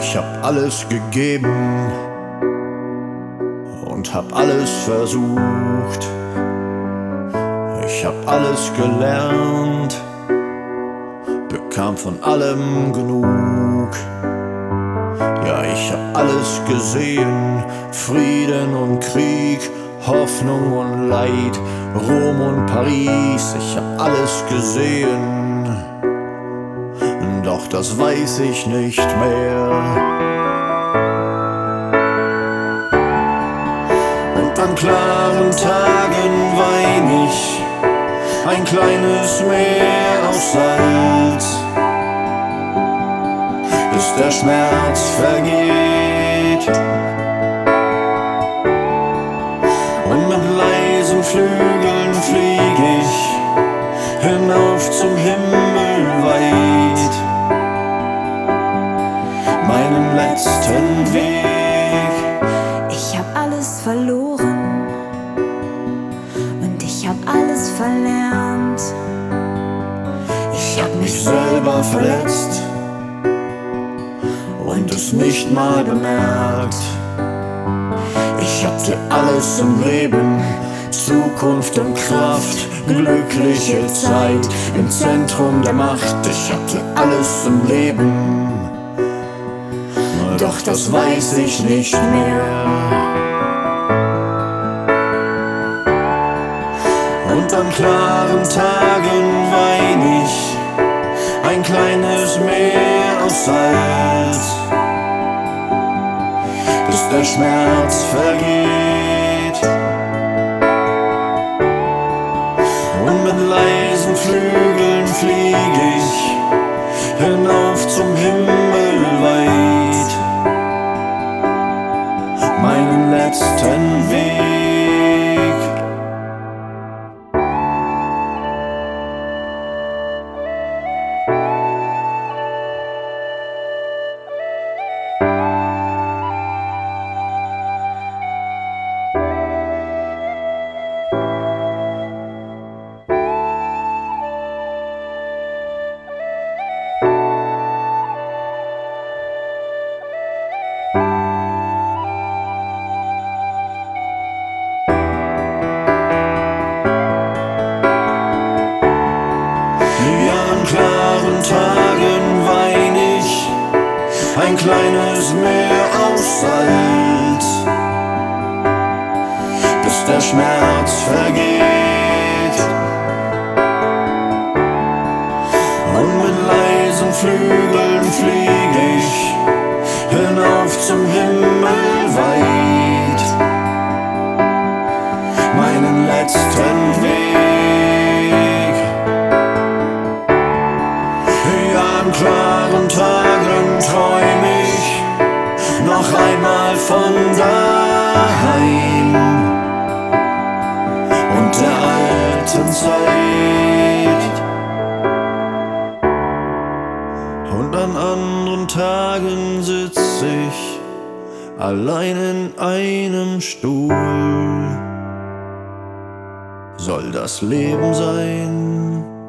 Ich hab alles gegeben und hab alles versucht. Ich hab alles gelernt, bekam von allem genug. Ja, ich hab alles gesehen, Frieden und Krieg, Hoffnung und Leid, Rom und Paris. Ich hab alles gesehen, doch das weiß ich nicht mehr. Und an klaren Tagen wein ich ein kleines Meer aus Salz, bis der Schmerz vergeht. Und mit leisen Flügeln flieg ich hinauf zum Himmel weit, meinen letzten Weg. Ich hab alles verloren und ich hab alles verlernt. Ich hab mich selber verletzt und es nicht mal bemerkt. Ich hatte alles im Leben, Zukunft und Kraft, glückliche Zeit im Zentrum der Macht. Ich hatte alles im Leben, doch das weiß ich nicht mehr. Und an klaren Tagen wein ich ein kleines Meer aus Salz, bis der Schmerz vergeht. Und mit leisen Flügeln flieg ich hinauf zum Himmel weit, meinen letzten Weg. Klaren Tagen wein ich ein kleines Meer aus Salz, bis der Schmerz vergeht. Und mit leisen Flügeln flieg ich hinauf zum Himmel weit, meinen letzten Weg. An klaren Tagen träum ich noch einmal von daheim und der alten Zeit. Und an anderen Tagen sitz ich allein in einem Stuhl. Soll das Leben sein?